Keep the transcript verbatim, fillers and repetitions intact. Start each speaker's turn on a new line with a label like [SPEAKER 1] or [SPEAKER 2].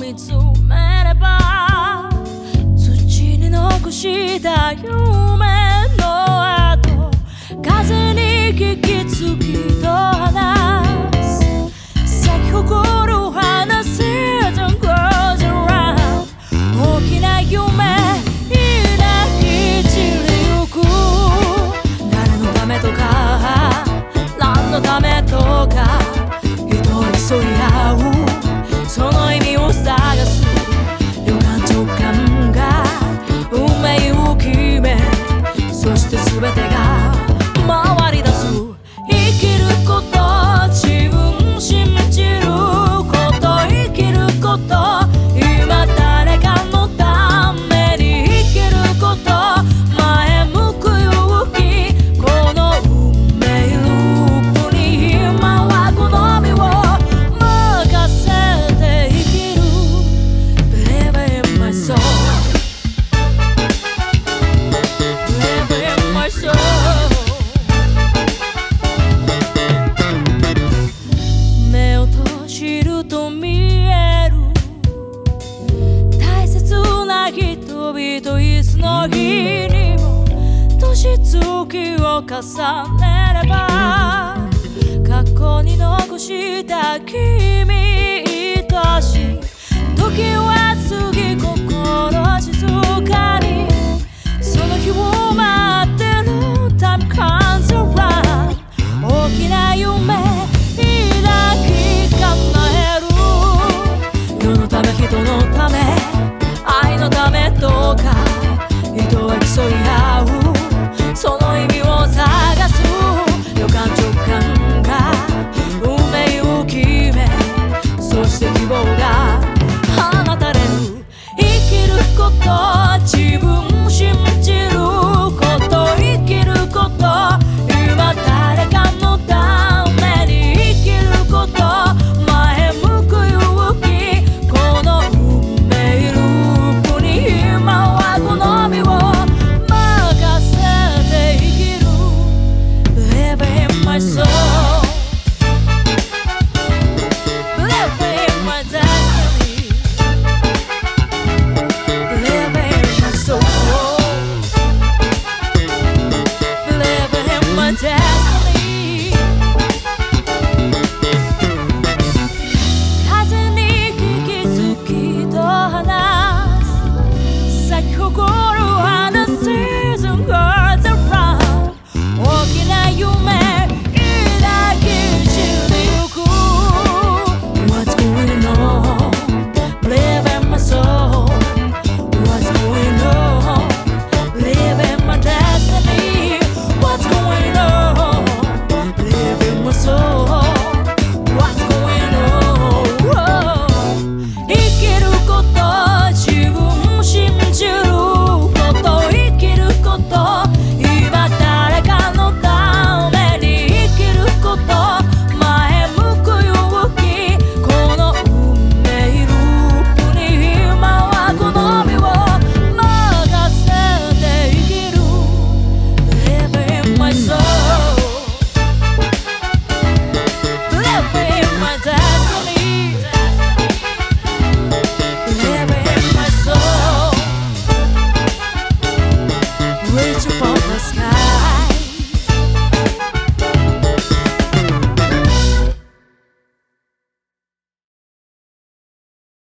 [SPEAKER 1] 見つめれば土に残した夢の跡風に聞きつきと話す咲き誇る花 Season goes around 大きな夢抱き散りゆく誰のためとか何のためとか人を競い合うその意味を探す予感直感が運命を決めそして全てが回り出す生きること自分信じること生きること今誰かのために生きること前向く勇気この運命ループに今はこの身を任せて生きる Believe in my soul Believe in my soul 目を閉じると見える大切な人々いつの日にも年月を重ねれば過去に残した君とし時は過ぎ心静かにその日を待ってる Time comes around 大きな夢抱き叶える世のため人のため愛のためとか人は競い合うその意味を探す予感直感が運命を決めそして希望が放たれる生きること自分信じること生きること今誰かのために生きること前向く勇気この運命ループに今はこの身を任せて生きる Believe in my soul Believe in my destiny Believe in my soul Believe in my destiny 風に聞きつきと話す咲き誇る花 Season goes around 大きな夢抱き散りゆく What's going on? Believe in my soul What's going on? Believe in my destiny What's going on? Believe in my soul